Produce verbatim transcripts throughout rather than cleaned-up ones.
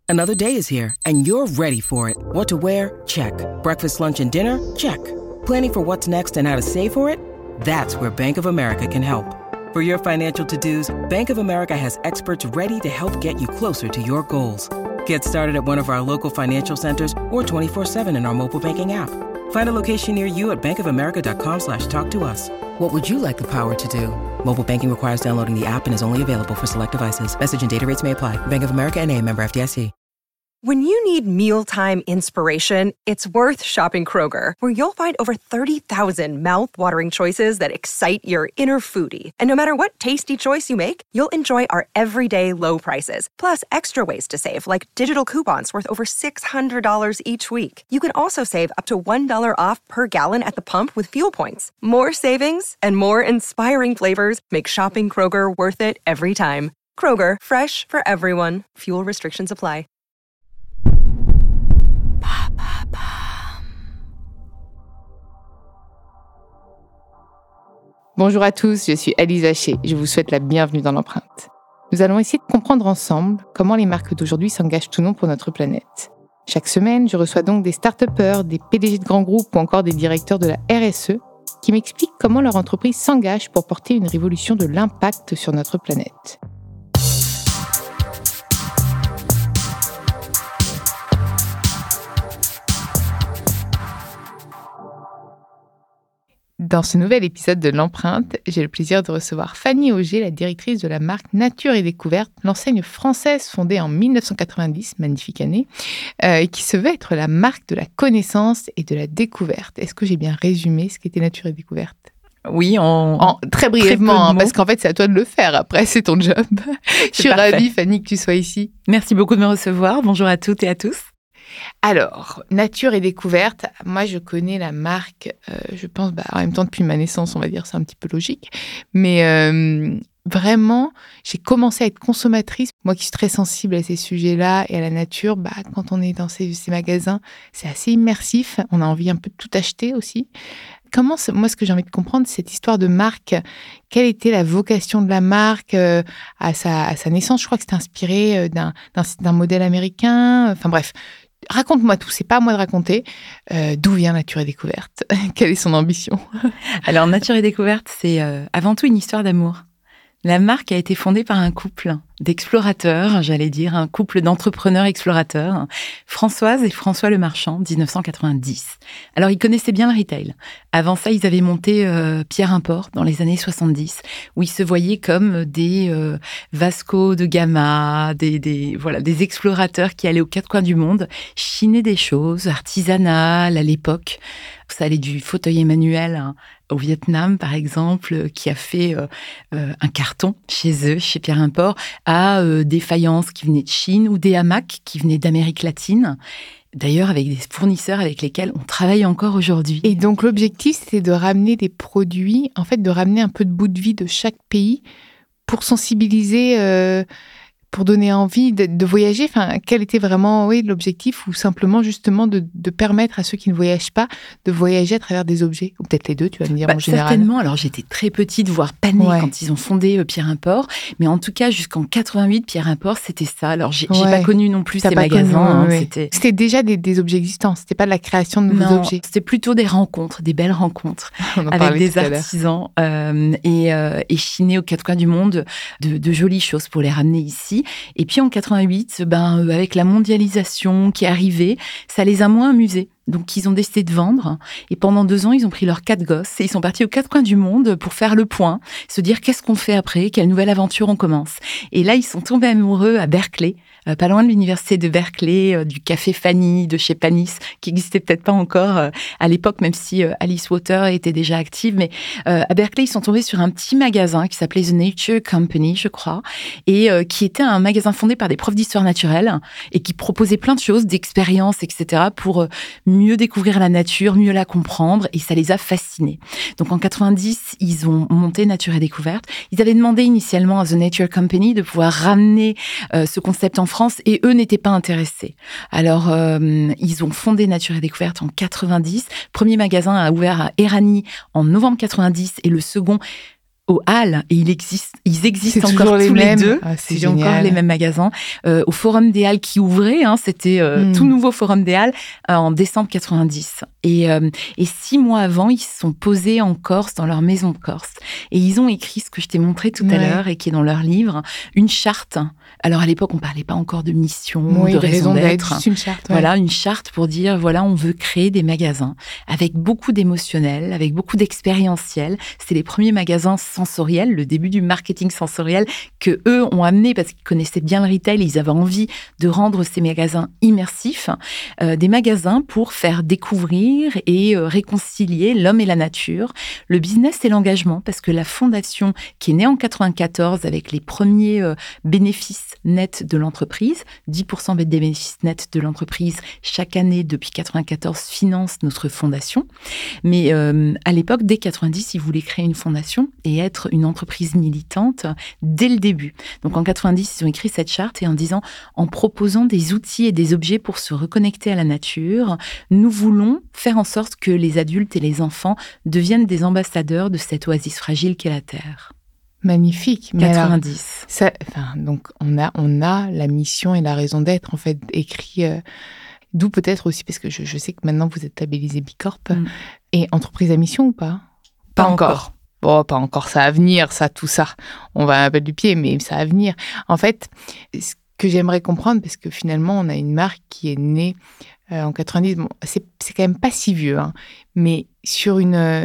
Another day is here, and you're ready for it. What to wear? Check. Breakfast, lunch, and dinner? Check. Planning for what's next and how to save for it? That's where Bank of America can help. For your financial to-dos, Bank of America has experts ready to help get you closer to your goals. Get started at one of our local financial centers or twenty-four seven in our mobile banking app. Find a location near you at bankofamerica.com slash talk to us. What would you like the power to do? Mobile banking requires downloading the app and is only available for select devices. Message and data rates may apply. Bank of America N A, member F D I C. When you need mealtime inspiration, it's worth shopping Kroger, where you'll find over thirty thousand mouth-watering choices that excite your inner foodie. And no matter what tasty choice you make, you'll enjoy our everyday low prices, plus extra ways to save, like digital coupons worth over six hundred dollars each week. You can also save up to one dollar off per gallon at the pump with fuel points. More savings and more inspiring flavors make shopping Kroger worth it every time. Kroger, fresh for everyone. Fuel restrictions apply. Bonjour à tous, je suis Alice Vacher. Je vous souhaite la bienvenue dans l'empreinte. Nous allons essayer de comprendre ensemble comment les marques d'aujourd'hui s'engagent ou non pour notre planète. Chaque semaine, je reçois donc des start-upers, des P D G de grands groupes ou encore des directeurs de la R S E qui m'expliquent comment leur entreprise s'engage pour porter une révolution de l'impact sur notre planète. Dans ce nouvel épisode de l'Empreinte, j'ai le plaisir de recevoir Fanny Auger, la directrice de la marque Nature et Découverte, l'enseigne française fondée en dix-neuf cent quatre-vingt-dix, magnifique année, euh, et qui se veut être la marque de la connaissance et de la découverte. Est-ce que j'ai bien résumé ce qu'était Nature et Découverte ? Oui, en, en très brièvement, très hein, parce qu'en fait, c'est à toi de le faire. Après, c'est ton job. Je suis parfait. ravie, Fanny, que tu sois ici. Merci beaucoup de me recevoir. Bonjour à toutes et à tous. Alors, Nature et Découverte, moi je connais la marque, euh, je pense, bah, en même temps depuis ma naissance, on va dire, c'est un petit peu logique. Mais euh, vraiment, j'ai commencé à être consommatrice. Moi qui suis très sensible à ces sujets-là et à la nature, bah, quand on est dans ces, ces magasins, c'est assez immersif. On a envie un peu de tout acheter aussi. Comment, moi, ce que j'ai envie de comprendre, c'est cette histoire de marque. Quelle était la vocation de la marque euh, à, sa, à sa naissance ? Je crois que c'était inspiré d'un, d'un, d'un modèle américain. Enfin bref. Raconte-moi tout, c'est pas à moi de raconter. Euh, d'où vient Nature et Découverte ? Quelle est son ambition ? Alors, Nature et Découverte, c'est euh, avant tout une histoire d'amour. La marque a été fondée par un couple d'explorateurs, j'allais dire, un couple d'entrepreneurs explorateurs, Françoise et François Lemarchand, dix-neuf cent quatre-vingt-dix. Alors, ils connaissaient bien le retail. Avant ça, ils avaient monté euh, Pierre Import dans les années soixante-dix, où ils se voyaient comme des euh, Vasco de Gama, des, des, voilà, des explorateurs qui allaient aux quatre coins du monde, chiner des choses artisanales à l'époque. Ça allait du fauteuil Emmanuel hein, au Vietnam, par exemple, qui a fait euh, euh, un carton chez eux, chez Pierre Import, à euh, des faïences qui venaient de Chine ou des hamacs qui venaient d'Amérique latine. D'ailleurs, avec des fournisseurs avec lesquels on travaille encore aujourd'hui. Et donc, l'objectif, c'était de ramener des produits, en fait, de ramener un peu de bout de vie de chaque pays pour sensibiliser... Euh, pour donner envie de, de voyager, enfin, quel était vraiment oui, l'objectif ou simplement justement de, de permettre à ceux qui ne voyagent pas de voyager à travers des objets ? Ou peut-être les deux, tu vas me dire bah, en général. Certainement, alors j'étais très petite, voire panée ouais. quand ils ont fondé euh, Pierre Import, mais en tout cas jusqu'en quatre-vingt-huit, Pierre Import, c'était ça. Alors j'ai, ouais. j'ai pas connu non plus T'as ces pas magasins. Connu, hein, oui. c'était... c'était déjà des, des objets existants, c'était pas de la création de nouveaux non, objets. C'était plutôt des rencontres, des belles rencontres avec des artisans euh, et, euh, et chiner aux quatre coins du monde de, de jolies choses pour les ramener ici. Et puis en quatre-vingt-huit, ben, euh, avec la mondialisation qui est arrivée, ça les a moins amusés. Donc, ils ont décidé de vendre. Et pendant deux ans, ils ont pris leurs quatre gosses et ils sont partis aux quatre coins du monde pour faire le point, se dire qu'est-ce qu'on fait après, quelle nouvelle aventure on commence. Et là, ils sont tombés amoureux à Berkeley, euh, pas loin de l'université de Berkeley, euh, du café Fanny, de chez Panis, qui n'existait peut-être pas encore euh, à l'époque, même si euh, Alice Water était déjà active. Mais euh, à Berkeley, ils sont tombés sur un petit magasin qui s'appelait The Nature Company, je crois, et euh, qui était un magasin fondé par des profs d'histoire naturelle et qui proposait plein de choses, d'expériences, et cetera, pour euh, mieux découvrir la nature, mieux la comprendre, et ça les a fascinés. Donc en quatre-vingt-dix, ils ont monté Nature et Découverte. Ils avaient demandé initialement à The Nature Company de pouvoir ramener euh, ce concept en France, et eux n'étaient pas intéressés. Alors, euh, ils ont fondé Nature et Découverte en quatre-vingt-dix. Premier magasin a ouvert à Éragny en novembre quatre-vingt-dix, et le second aux Halles, et il existe, ils existent c'est encore les tous mêmes. les deux. Ah, c'est c'est encore les mêmes magasins. Euh, au Forum des Halles qui ouvrait, hein, c'était euh, mm. tout nouveau Forum des Halles euh, en décembre quatre-vingt-dix. Et, euh, et six mois avant, ils se sont posés en Corse, dans leur maison de Corse. Et ils ont écrit ce que je t'ai montré tout ouais. à l'heure et qui est dans leur livre, une charte. Alors à l'époque, on ne parlait pas encore de mission, oui, de, de raison, raison d'être. d'être juste une charte. Ouais. Voilà, une charte pour dire, voilà, on veut créer des magasins avec beaucoup d'émotionnel, avec beaucoup d'expérientiel. C'était les premiers magasins sensoriels, le début du marketing sensoriel que eux ont amené parce qu'ils connaissaient bien le retail et ils avaient envie de rendre ces magasins immersifs, euh, des magasins pour faire découvrir et euh, réconcilier l'homme et la nature, le business et l'engagement, parce que la fondation qui est née en quatre-vingt-quatorze avec les premiers euh, bénéfices nets de l'entreprise, dix pour cent des bénéfices nets de l'entreprise chaque année depuis quatre-vingt-quatorze finance notre fondation. Mais euh, à l'époque, dès quatre-vingt-dix, ils voulaient créer une fondation et être une entreprise militante dès le début. Donc en quatre-vingt-dix, ils ont écrit cette charte et en disant, en proposant des outils et des objets pour se reconnecter à la nature, nous voulons faire en sorte que les adultes et les enfants deviennent des ambassadeurs de cette oasis fragile qu'est la Terre. Magnifique. Mais quatre-vingt-dix. Alors, ça, enfin, donc on a, on a la mission et la raison d'être en fait écrit. Euh, d'où peut-être aussi parce que je, je sais que maintenant vous êtes labellisé Bicorp mm. et entreprise à mission ou pas ? Pas, pas encore. encore. Bon, pas encore. Ça va venir, ça, tout ça. On va un peu du pied, mais ça va venir. En fait, ce que j'aimerais comprendre, parce que finalement, on a une marque qui est née euh, en quatre-vingt-dix. Bon, c'est, c'est quand même pas si vieux, hein, mais sur une, euh,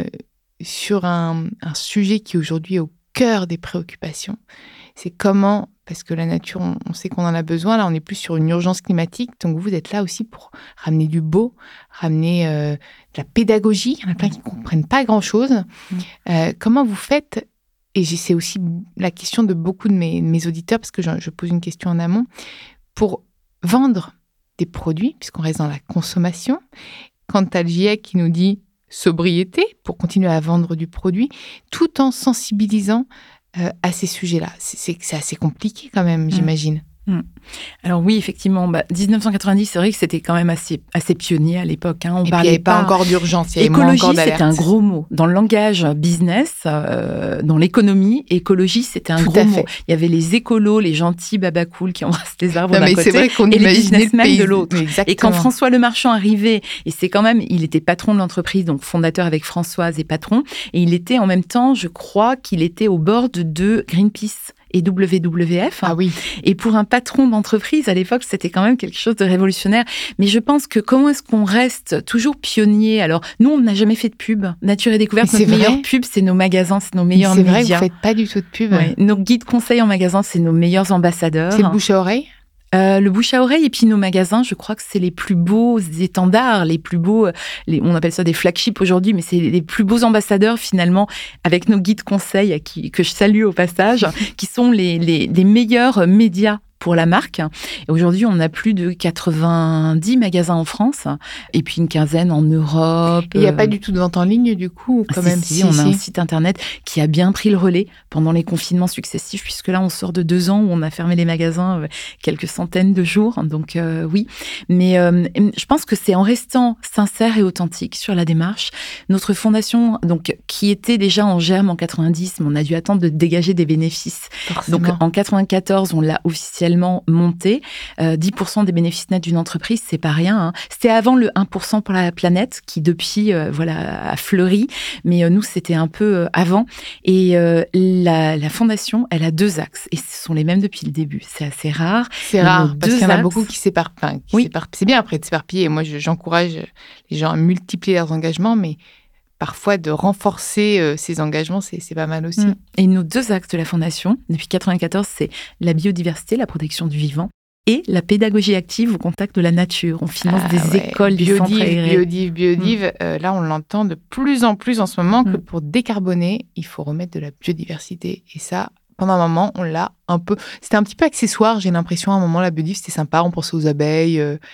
sur un, un sujet qui aujourd'hui est au cœur des préoccupations, c'est comment, parce que la nature, on, on sait qu'on en a besoin, là on est plus sur une urgence climatique, donc vous êtes là aussi pour ramener du beau, ramener euh, de la pédagogie, il y en a plein qui ne comprennent pas grand-chose. Mmh. Euh, comment vous faites, et c'est aussi la question de beaucoup de mes, de mes auditeurs, parce que je, je pose une question en amont, pour vendre des produits, puisqu'on reste dans la consommation, quand tu as le GIEC qui nous dit sobriété, pour continuer à vendre du produit, tout en sensibilisant euh, à ces sujets-là. C'est, c'est, c'est assez compliqué quand même, mmh. j'imagine. Mmh. Alors oui, effectivement, bah, dix-neuf cent quatre-vingt-dix, c'est vrai que c'était quand même assez, assez pionnier à l'époque. Hein. On Et parlait puis il n'y avait pas, pas encore d'urgence, il y avait moins encore d'alerte. Écologie, c'était un gros mot. Dans le langage business, euh, dans l'économie, écologie, c'était un Tout gros à mot. fait. Il y avait les écolos, les gentils baba cool qui embrassent les arbres non, d'un mais côté c'est vrai qu'on et les businessmen le pays... de l'autre. Exactement. Et quand François Lemarchand arrivait, et c'est quand même, il était patron de l'entreprise, donc fondateur avec Françoise et patron, et il était en même temps, je crois qu'il était au board de Greenpeace et W W F. Ah oui. Et pour un patron d'entreprise, à l'époque, c'était quand même quelque chose de révolutionnaire. Mais je pense que comment est-ce qu'on reste toujours pionnier ? Alors, nous, on n'a jamais fait de pub. Nature et Découverte, notre meilleure pub, c'est nos magasins, c'est nos meilleurs c'est médias. C'est vrai que vous ne faites pas du tout de pub. Ouais. Nos guides conseils en magasin, c'est nos meilleurs ambassadeurs. C'est le bouche à oreille ? Euh, le bouche à oreille et puis nos magasins, je crois que c'est les plus beaux étendards, les plus beaux, les, on appelle ça des flagships aujourd'hui, mais c'est les plus beaux ambassadeurs finalement avec nos guides conseils à qui, que je salue au passage, qui sont les, les, les meilleurs médias pour la marque. Et aujourd'hui, on a plus de quatre-vingt-dix magasins en France et puis une quinzaine en Europe. Il n'y a pas du tout de vente en ligne, du coup, quand si, même. Si, si, on si. a un site internet qui a bien pris le relais pendant les confinements successifs, puisque là, on sort de deux ans où on a fermé les magasins euh, quelques centaines de jours. Donc, euh, oui. Mais euh, je pense que c'est en restant sincère et authentique sur la démarche. Notre fondation, donc, qui était déjà en germe en quatre-vingt-dix, mais on a dû attendre de dégager des bénéfices. Forcément. Donc, en quatre-vingt-quatorze, on l'a officiellement monté. Euh, dix pour cent des bénéfices nets d'une entreprise, c'est pas rien. Hein. C'était avant le un pour cent pour la planète, qui depuis euh, voilà, a fleuri. Mais euh, nous, c'était un peu euh, avant. Et euh, la, la fondation, elle a deux axes. Et ce sont les mêmes depuis le début. C'est assez rare. C'est rare, parce qu'il y en a axes. beaucoup qui s'éparpillent. Enfin, qui oui. s'éparpillent. C'est bien après de s'éparpiller. Moi, je, j'encourage les gens à multiplier leurs engagements, mais parfois de renforcer euh, ces engagements, c'est, c'est pas mal aussi. Et nos deux axes de la Fondation, depuis quatre-vingt-quatorze, c'est la biodiversité, la protection du vivant, et la pédagogie active au contact de la nature. On finance ah, des ouais. écoles, des centres aérés. Biodive, biodive, mmh. euh, là on l'entend de plus en plus en ce moment mmh. que pour décarboner, il faut remettre de la biodiversité. Et ça, pendant un moment, on l'a un peu... C'était un petit peu accessoire, j'ai l'impression, à un moment, la biodive, c'était sympa, on pensait aux abeilles... Euh,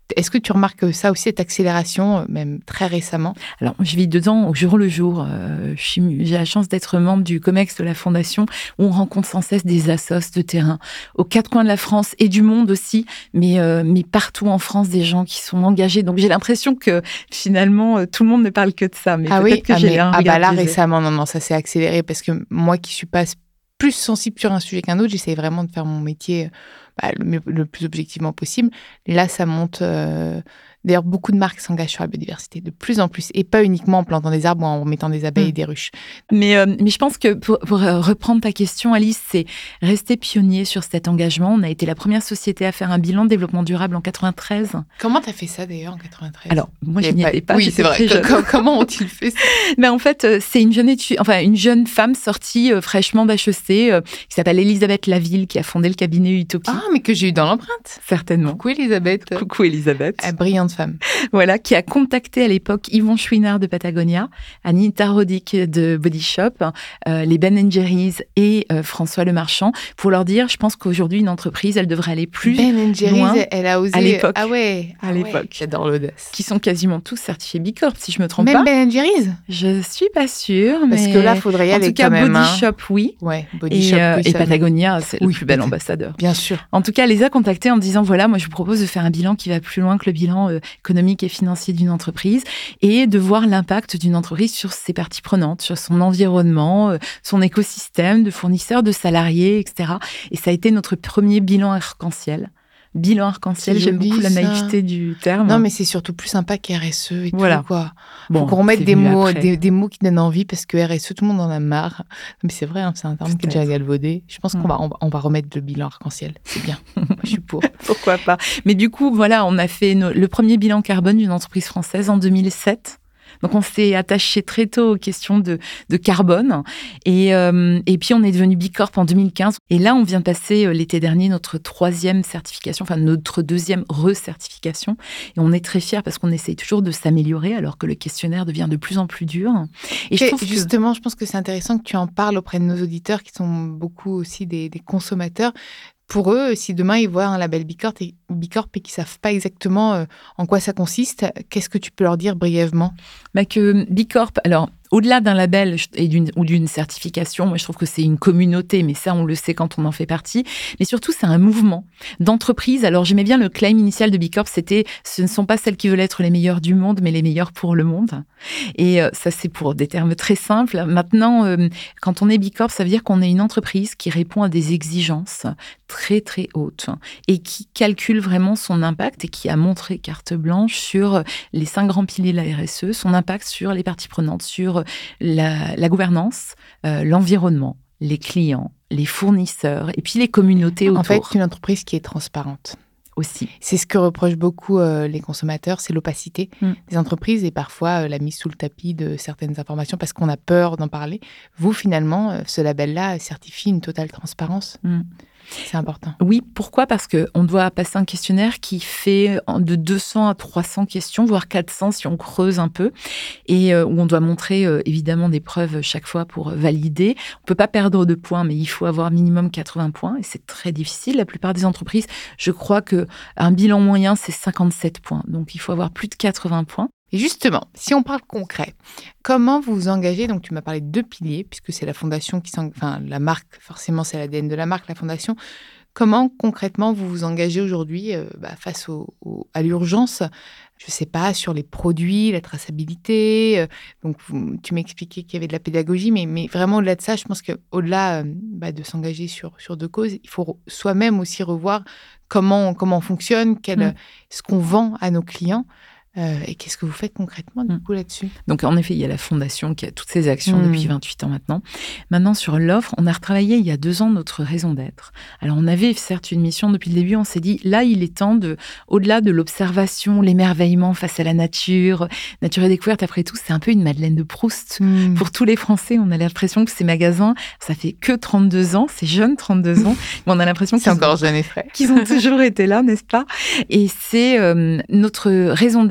Est-ce que tu remarques ça aussi, cette accélération, même très récemment? Alors, je vis dedans au jour le jour. Euh, je suis, j'ai la chance d'être membre du COMEX de la Fondation, où on rencontre sans cesse des assos de terrain, aux quatre coins de la France et du monde aussi, mais, euh, mais partout en France, des gens qui sont engagés. Donc, j'ai l'impression que finalement, tout le monde ne parle que de ça. Mais ah peut-être oui, que ah, j'ai mais, un ah bah là, biaisé. récemment, non, non, ça s'est accéléré, parce que moi qui suis pas plus sensible sur un sujet qu'un autre, j'essaie vraiment de faire mon métier bah, le, le plus objectivement possible. Là, ça monte. Euh... D'ailleurs, beaucoup de marques s'engagent sur la biodiversité, de plus en plus, et pas uniquement en plantant des arbres ou en mettant des abeilles mmh. et des ruches. Mais, euh, mais je pense que pour, pour reprendre ta question, Alice, c'est rester pionnier sur cet engagement. On a été la première société à faire un bilan de développement durable en quatre-vingt-treize. Comment tu as fait ça d'ailleurs en quatre-vingt-treize? Alors, moi, je n'y étais pas. Oui, c'est vrai. Comment ont-ils fait ça? Ben, en fait, c'est une jeune, étu... enfin, une jeune femme sortie euh, fraîchement d'H E C euh, qui s'appelle Elisabeth Laville, qui a fondé le cabinet Utopie. Ah, mais que j'ai eu dans l'empreinte. Certainement. Coucou Elisabeth. Coucou Elisabeth. Ah, brillante femme. Voilà, qui a contacté à l'époque Yvon Chouinard de Patagonia, Anita Roddick de Body Shop, euh, les Ben and Jerry's et euh, François Lemarchand pour leur dire, je pense qu'aujourd'hui, une entreprise, elle devrait aller plus Ben and Jerry's, loin elle a osé... à l'époque. Ah ouais, à ah l'époque. Ouais. J'adore l'audace. Qui sont quasiment tous certifiés B Corp, si je me trompe même pas. Même Ben and Jerry's? Je suis pas sûre, mais... Parce que là, il faudrait y aller en tout cas, quand même. Body hein. Shop, oui. Ouais, Body et, Shop, euh, oui, et ça Patagonia, c'est oui, le plus bel ambassadeur. Bien sûr. En tout cas, elle les a contactés en disant, voilà, moi, je vous propose de faire un bilan qui va plus loin que le bilan euh, économique et financier d'une entreprise et de voir l'impact d'une entreprise sur ses parties prenantes, sur son environnement, euh, son écosystème de fournisseurs, de salariés, et cetera. Et ça a été notre premier bilan arc-en-ciel. Bilan arc-en-ciel, j'aime beaucoup la naïveté du terme. Non, mais c'est surtout plus sympa qu'R S E et voilà. tout, quoi. Bon, faut qu'on remette des mots, des, des mots qui donnent envie, parce que R S E, tout le monde en a marre. Mais c'est vrai, hein, c'est un terme qui est déjà galvaudé. Je pense mmh. qu'on va, on va, on va remettre le bilan arc-en-ciel. C'est bien. Je suis pour. Pourquoi pas. Mais du coup, voilà, on a fait no- le premier bilan carbone d'une entreprise française en deux mille sept. Donc, on s'est attaché très tôt aux questions de, de carbone. Et, euh, et puis, on est devenu B Corp en deux mille quinze. Et là, on vient de passer euh, l'été dernier notre troisième certification, enfin notre deuxième recertification. Et on est très fiers parce qu'on essaye toujours de s'améliorer alors que le questionnaire devient de plus en plus dur. Et, et je trouve justement, que... je pense que c'est intéressant que tu en parles auprès de nos auditeurs qui sont beaucoup aussi des, des consommateurs. Pour eux, si demain ils voient un label B Corp et, B Corp et qu'ils ne savent pas exactement euh, en quoi ça consiste, qu'est-ce que tu peux leur dire brièvement? Bah que B Corp, alors au-delà d'un label et d'une, ou d'une certification, moi je trouve que c'est une communauté, mais ça on le sait quand on en fait partie. Mais surtout c'est un mouvement d'entreprise. Alors j'aimais bien le claim initial de B Corp, c'était ce ne sont pas celles qui veulent être les meilleures du monde, mais les meilleures pour le monde. Et euh, ça c'est pour des termes très simples. Maintenant, euh, quand on est B Corp, ça veut dire qu'on est une entreprise qui répond à des exigences très très hautes et qui calcule vraiment son impact et qui a montré carte blanche sur les cinq grands piliers de la R S E, son impact sur les parties prenantes, sur la, la gouvernance, euh, l'environnement, les clients, les fournisseurs et puis les communautés autour. En fait, une entreprise qui est transparente. Aussi. C'est ce que reprochent beaucoup euh, les consommateurs, c'est l'opacité mm. des entreprises et parfois euh, la mise sous le tapis de certaines informations parce qu'on a peur d'en parler. Vous, finalement, euh, ce label-là certifie une totale transparence. Mm. C'est important. Oui, pourquoi? Parce qu'on doit passer un questionnaire qui fait de deux cents à trois cents questions, voire quatre cents si on creuse un peu, et euh, où on doit montrer euh, évidemment des preuves chaque fois pour valider. On ne peut pas perdre de points, mais il faut avoir minimum quatre-vingts points, et c'est très difficile. La plupart des entreprises, je crois qu'un bilan moyen, c'est cinquante-sept points. Donc, il faut avoir plus de quatre-vingts points. Et justement, si on parle concret, comment vous vous engagez? Donc, tu m'as parlé de deux piliers, puisque c'est la fondation qui s'engage, enfin, la marque, forcément, c'est l'A D N de la marque, la fondation. Comment, concrètement, vous vous engagez aujourd'hui euh, bah, face au, au, à l'urgence? Je ne sais pas, sur les produits, la traçabilité. Euh, donc, vous, tu m'expliquais qu'il y avait de la pédagogie, mais, mais vraiment, au-delà de ça, je pense qu'au-delà euh, bah, de s'engager sur, sur deux causes, il faut soi-même aussi revoir comment, comment on fonctionne, quel, mmh. ce qu'on vend à nos clients. Euh, et qu'est-ce que vous faites concrètement du coup là-dessus? Donc en effet, il y a la fondation qui a toutes ces actions mmh. depuis vingt-huit ans maintenant. Maintenant sur l'offre, on a retravaillé il y a deux ans notre raison d'être. Alors on avait certes une mission depuis le début, on s'est dit là il est temps de, au-delà de l'observation, l'émerveillement face à la nature, nature et découverte, après tout c'est un peu une Madeleine de Proust. Mmh. Pour tous les Français, on a l'impression que ces magasins, ça fait que trente-deux ans, c'est jeune trente-deux ans, mais on a l'impression c'est qu'ils encore ont, jeune et frais. qu'ils ont toujours été là, n'est-ce pas? Et c'est euh, notre raison d'être.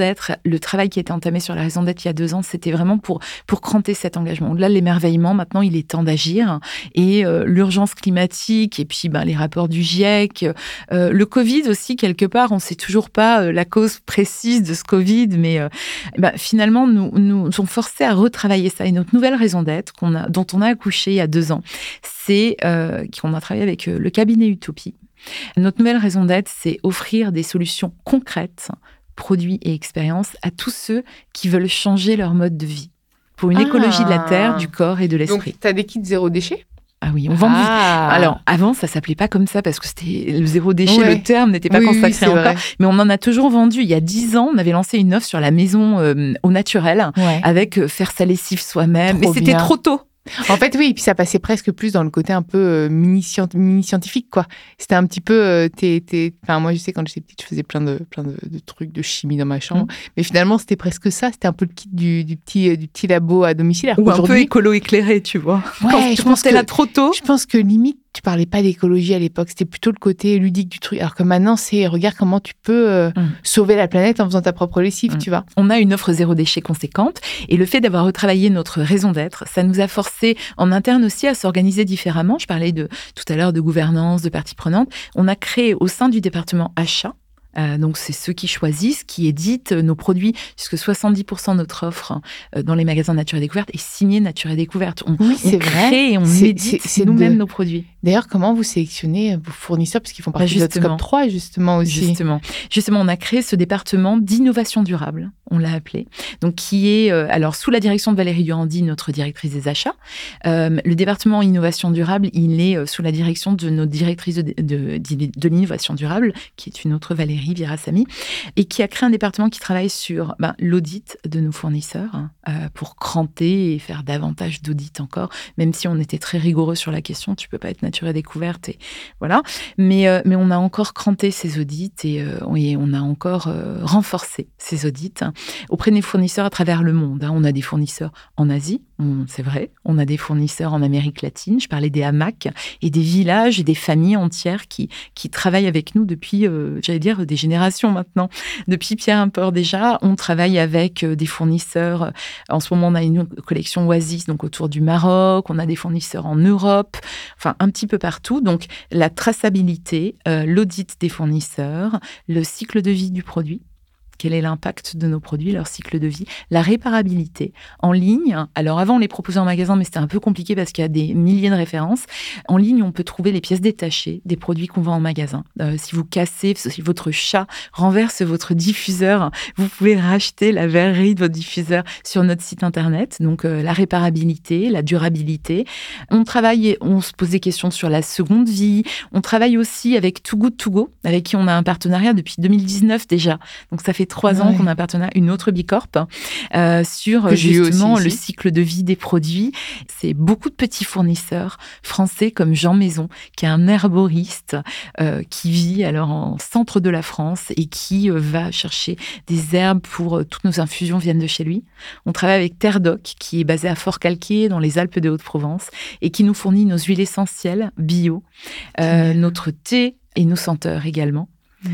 d'être, le travail qui a été entamé sur la raison d'être il y a deux ans, c'était vraiment pour, pour cranter cet engagement. Au-delà de l'émerveillement, maintenant, il est temps d'agir. Et euh, l'urgence climatique, et puis ben, les rapports du GIEC, euh, le Covid aussi, quelque part, on ne sait toujours pas euh, la cause précise de ce Covid, mais euh, ben, finalement, nous nous sommes forcés à retravailler ça. Et notre nouvelle raison d'être, qu'on a, dont on a accouché il y a deux ans, c'est euh, qu'on a travaillé avec euh, le cabinet Utopie. Notre nouvelle raison d'être, c'est offrir des solutions concrètes, produits et expériences à tous ceux qui veulent changer leur mode de vie pour une ah. écologie de la terre, du corps et de l'esprit. Donc, tu as des kits zéro déchet ? Ah oui, on vend. Ah. Alors avant, ça s'appelait pas comme ça parce que c'était le zéro déchet. Ouais. Le terme n'était pas oui, consacré oui, encore. Vrai. Mais on en a toujours vendu. Il y a dix ans, on avait lancé une offre sur la maison euh, au naturel ouais. avec euh, faire sa lessive soi-même. Trop mais c'était bien. Trop tôt. En fait, oui, et puis ça passait presque plus dans le côté un peu euh, mini-scientifique, quoi. C'était un petit peu... Euh, t'es, t'es... Enfin, moi, je sais, quand j'étais petite, je faisais plein de, plein de, de trucs de chimie dans ma chambre. Mmh. Mais finalement, c'était presque ça. C'était un peu le kit du, du, petit, du petit labo à domicile. Ou un peu écolo éclairé, tu vois. Ouais, quand je pense que là trop tôt. Je pense que limite, tu parlais pas d'écologie à l'époque. C'était plutôt le côté ludique du truc. Alors que maintenant, c'est regarde comment tu peux euh, mmh. sauver la planète en faisant ta propre lessive, mmh. tu vois. On a une offre zéro déchet conséquente. Et le fait d'avoir retravaillé notre raison d'être, ça nous a forcé en interne aussi à s'organiser différemment. Je parlais de, tout à l'heure de gouvernance, de parties prenantes. On a créé au sein du département achat, Euh, donc, c'est ceux qui choisissent, qui éditent nos produits, puisque soixante-dix pour cent de notre offre euh, dans les magasins Nature et Découverte est signée Nature et Découverte. On, oui, c'est on crée vrai. et on c'est, édite c'est, c'est nous-mêmes de... nos produits. D'ailleurs, comment vous sélectionnez vos fournisseurs, parce qu'ils font partie bah, de Scope trois, justement, aussi. Justement. Justement, on a créé ce département d'innovation durable, on l'a appelé, donc qui est, euh, alors, sous la direction de Valérie Durandi, notre directrice des achats. Euh, le département innovation durable, il est euh, sous la direction de notre directrice de, de, de, de l'innovation durable, qui est une autre Valérie Virasamy, et qui a créé un département qui travaille sur ben, l'audit de nos fournisseurs hein, euh, pour cranter et faire davantage d'audits encore, même si on était très rigoureux sur la question, tu peux pas être Nature et Découverte, et voilà. Mais, euh, mais on a encore cranté ces audits et, euh, et on a encore euh, renforcé ces audits hein, auprès des fournisseurs à travers le monde. Hein. On a des fournisseurs en Asie, on, c'est vrai, on a des fournisseurs en Amérique latine, je parlais des hamacs et des villages et des familles entières qui, qui travaillent avec nous depuis, euh, j'allais dire, des générations maintenant. Depuis Pierre Import déjà, on travaille avec des fournisseurs. En ce moment, on a une collection Oasis, donc autour du Maroc. On a des fournisseurs en Europe, enfin un petit peu partout. Donc la traçabilité, euh, l'audit des fournisseurs, le cycle de vie du produit. Quel est l'impact de nos produits, leur cycle de vie, la réparabilité en ligne. Alors avant, on les proposait en magasin, mais c'était un peu compliqué parce qu'il y a des milliers de références. En ligne, on peut trouver les pièces détachées des produits qu'on vend en magasin. Euh, si vous cassez, si votre chat renverse votre diffuseur, vous pouvez racheter la verrerie de votre diffuseur sur notre site internet. Donc euh, la réparabilité, la durabilité. On travaille, on se pose des questions sur la seconde vie. On travaille aussi avec Too Good To Go, avec qui on a un partenariat depuis deux mille dix-neuf déjà. Donc ça fait trois ans ouais. qu'on a un partenariat, une autre Bicorp, euh, sur que justement aussi, le ici. cycle de vie des produits. C'est beaucoup de petits fournisseurs français comme Jean Maison, qui est un herboriste euh, qui vit alors en centre de la France et qui euh, va chercher des herbes pour euh, toutes nos infusions viennent de chez lui. On travaille avec Terre Doc, qui est basé à Fort-Calquier dans les Alpes de Haute-Provence et qui nous fournit nos huiles essentielles bio, euh, notre thé et nos senteurs également.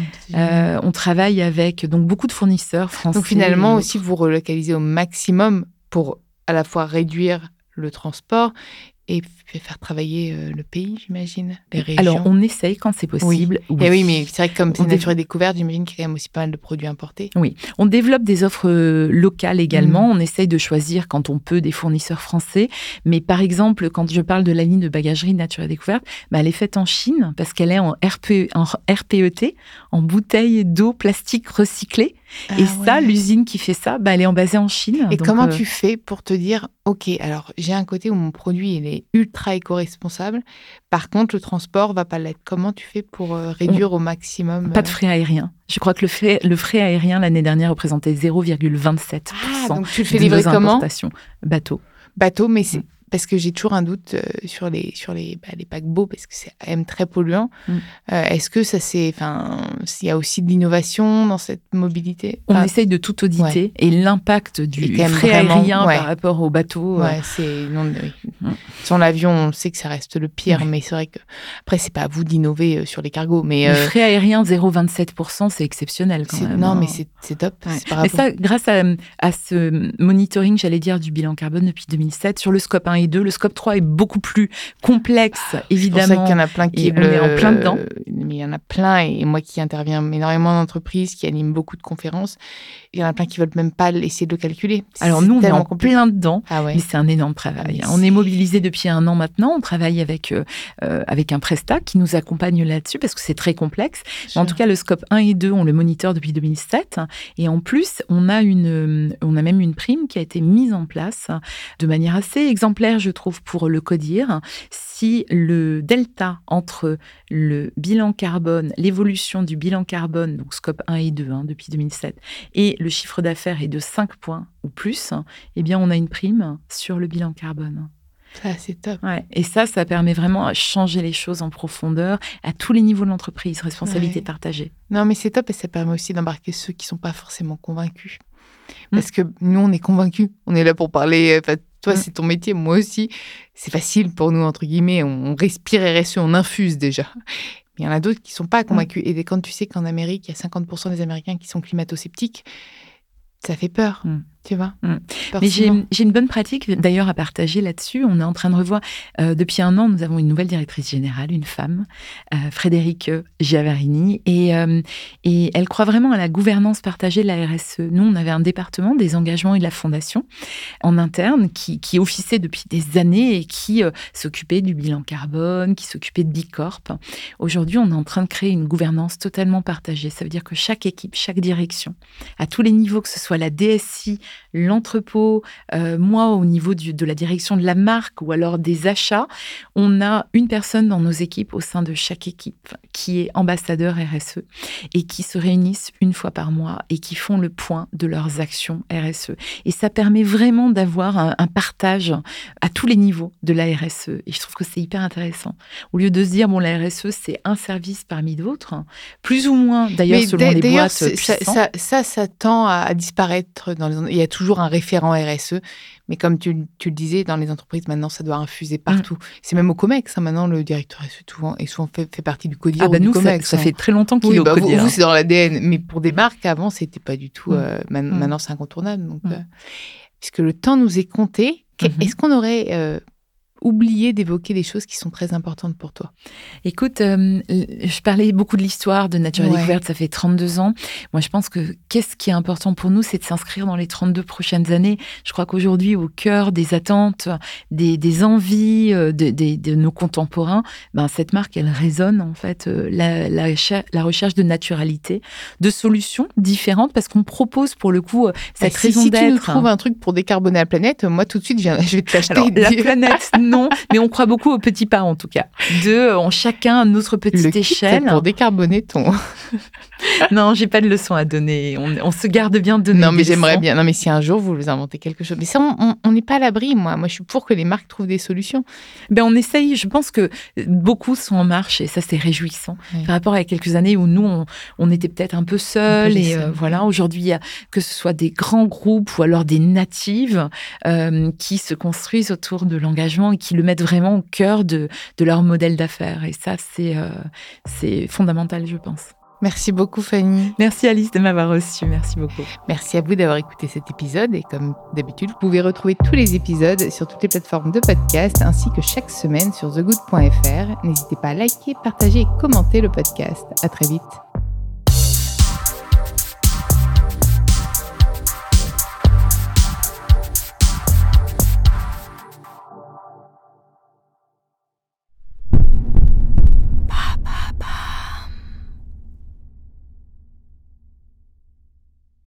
Euh, on travaille avec donc beaucoup de fournisseurs français. Donc finalement aussi vous relocalisez au maximum pour à la fois réduire le transport et faire travailler euh, le pays, j'imagine, les régions. Alors, on essaye quand c'est possible. Oui. Oui. Et oui, mais c'est vrai que comme c'est Nature et Découverte, j'imagine qu'il y a quand même aussi pas mal de produits importés. Oui, on développe des offres euh, locales également. Mmh. On essaye de choisir quand on peut des fournisseurs français. Mais par exemple, quand je parle de la ligne de bagagerie Nature et Découverte, bah, elle est faite en Chine parce qu'elle est en, R P, en R P E T, en bouteille d'eau plastique recyclée. Ah, et ça, ouais. l'usine qui fait ça, bah, elle est en basée en Chine. Et donc, comment euh... tu fais pour te dire, OK, alors j'ai un côté où mon produit il est ultra éco-responsable, par contre le transport va pas l'être. Comment tu fais pour euh, réduire On... au maximum Pas de frais aériens. Je crois que le frais, le frais aérien l'année dernière représentait zéro virgule vingt-sept pour cent. Ah, donc tu le fais livrer comment ? Bateau. Bateau, mais c'est... parce que j'ai toujours un doute euh, sur les sur les bah, les paquebots parce que c'est quand même très polluant. Mm. Euh, est-ce que ça c'est, enfin, s'il y a aussi de l'innovation dans cette mobilité? On enfin, essaye de tout auditer ouais. et l'impact du frais vraiment, aérien ouais. par rapport au bateau. Ouais, euh... c'est non, oui. mm. Sur l'avion, on sait que ça reste le pire, ouais. mais c'est vrai que après c'est pas à vous d'innover euh, sur les cargos, mais euh... les frais aériens zéro virgule vingt-sept pour cent, c'est exceptionnel quand c'est, même. Non, hein. mais c'est, c'est top. Ouais. C'est mais ça, grâce à, à ce monitoring, j'allais dire, du bilan carbone depuis deux mille sept, sur le scope un et deux, le scope trois est beaucoup plus complexe, ah, évidemment. C'est pour ça qu'il y en a plein qui le... on est en plein dedans. Mais il y en a plein, et moi qui interviens énormément d'entreprises, qui anime beaucoup de conférences, il y en a plein qui veulent même pas essayer de le calculer. Alors c'est nous, on est en compliqué. plein dedans, ah ouais. mais c'est un énorme travail. Ah, on est mobilisé depuis un an maintenant, on travaille avec, euh, avec un prestat qui nous accompagne là-dessus, parce que c'est très complexe. Mais en tout cas, le scope un et deux, on le moniteur depuis deux mille sept, et en plus, on a, une, on a même une prime qui a été mise en place de manière assez exemplaire, je trouve, pour le CODIR. Si le delta entre le bilan carbone, l'évolution du bilan carbone, donc scope un et deux hein, depuis deux mille sept, et le chiffre d'affaires est de cinq points ou plus, eh bien, on a une prime sur le bilan carbone. Ça, c'est top. Ouais. Et ça, ça permet vraiment de changer les choses en profondeur à tous les niveaux de l'entreprise, responsabilité ouais. partagée. Non, mais c'est top et ça permet aussi d'embarquer ceux qui ne sont pas forcément convaincus. Parce mmh. que nous, on est convaincus. On est là pour parler... Toi, mmh. c'est ton métier, moi aussi. C'est facile pour nous, entre guillemets. On respire R S E, on infuse déjà. Mais il y en a d'autres qui ne sont pas convaincus. Mmh. Et quand tu sais qu'en Amérique, il y a cinquante pour cent des Américains qui sont climato-sceptiques, ça fait peur, mmh. tu vois. Mmh. Mais j'ai, j'ai une bonne pratique, d'ailleurs, à partager là-dessus. On est en train de revoir, euh, depuis un an, nous avons une nouvelle directrice générale, une femme, euh, Frédérique Giavarini, et, euh, et elle croit vraiment à la gouvernance partagée de la R S E. Nous, on avait un département des engagements et de la fondation en interne qui, qui offiçait depuis des années et qui euh, s'occupait du bilan carbone, qui s'occupait de Bicorp. Aujourd'hui, on est en train de créer une gouvernance totalement partagée. Ça veut dire que chaque équipe, chaque direction, à tous les niveaux, que ce soit la D S I, l'entrepôt, euh, moi au niveau du, de la direction de la marque ou alors des achats, on a une personne dans nos équipes au sein de chaque équipe qui est ambassadeur R S E et qui se réunissent une fois par mois et qui font le point de leurs actions R S E. Et ça permet vraiment d'avoir un, un partage à tous les niveaux de la R S E. Et je trouve que c'est hyper intéressant. Au lieu de se dire, bon, la R S E, c'est un service parmi d'autres, plus ou moins, d'ailleurs, Mais selon les boîtes ça, ça, ça, ça tend à disparaître. Dans les... Il y a toujours un référent R S E, mais comme tu, tu le disais, dans les entreprises, maintenant, ça doit infuser partout. Mmh. C'est même au Comex, hein, maintenant, le directeur R S E souvent, est souvent fait, fait partie du CODIR ah bah ou nous, du Comex. Ça, ça fait très longtemps qu'il oui, est au bah CODIR. Vous, vous, c'est dans l'A D N, mais pour des marques, avant, c'était pas du tout... Mmh. Euh, maintenant, mmh. maintenant, c'est incontournable. Donc, mmh. euh, puisque le temps nous est compté, mmh. est-ce qu'on aurait... Euh, oublier d'évoquer des choses qui sont très importantes pour toi? Écoute, euh, je parlais beaucoup de l'histoire de Nature et ouais. Découverte, ça fait trente-deux ans. Moi, je pense que qu'est-ce qui est important pour nous, c'est de s'inscrire dans les trente-deux prochaines années. Je crois qu'aujourd'hui, au cœur des attentes, des, des envies de, de, de nos contemporains, ben, cette marque, elle résonne en fait la, la, la recherche de naturalité, de solutions différentes, parce qu'on propose pour le coup cette bah, raison si, si d'être. Si tu nous trouves un truc pour décarboner la planète, moi, tout de suite, je vais te l'acheter. Alors, la planète, non, mais on croit beaucoup aux petits pas en tout cas. De, on chacun à notre petite le échelle. Kit pour décarboner ton. Non, j'ai pas de leçon à donner. On, on se garde bien de donner. Non, mais des j'aimerais leçons. bien. Non, mais si un jour vous vous inventez quelque chose, mais ça, on n'est pas à l'abri. Moi, moi, je suis pour que les marques trouvent des solutions. Ben, on essaye. Je pense que beaucoup sont en marche et ça, c'est réjouissant. Oui. Par rapport à quelques années où nous, on, on était peut-être un peu seuls et euh, voilà. Aujourd'hui, il y a que ce soit des grands groupes ou alors des natives euh, qui se construisent autour de l'engagement et qui le mettent vraiment au cœur de, de leur modèle d'affaires. Et ça, c'est, euh, c'est fondamental, je pense. Merci beaucoup, Fanny. Merci, Alice, de m'avoir reçue. Merci beaucoup. Merci à vous d'avoir écouté cet épisode. Et comme d'habitude, vous pouvez retrouver tous les épisodes sur toutes les plateformes de podcast, ainsi que chaque semaine sur the good point f r. N'hésitez pas à liker, partager et commenter le podcast. À très vite.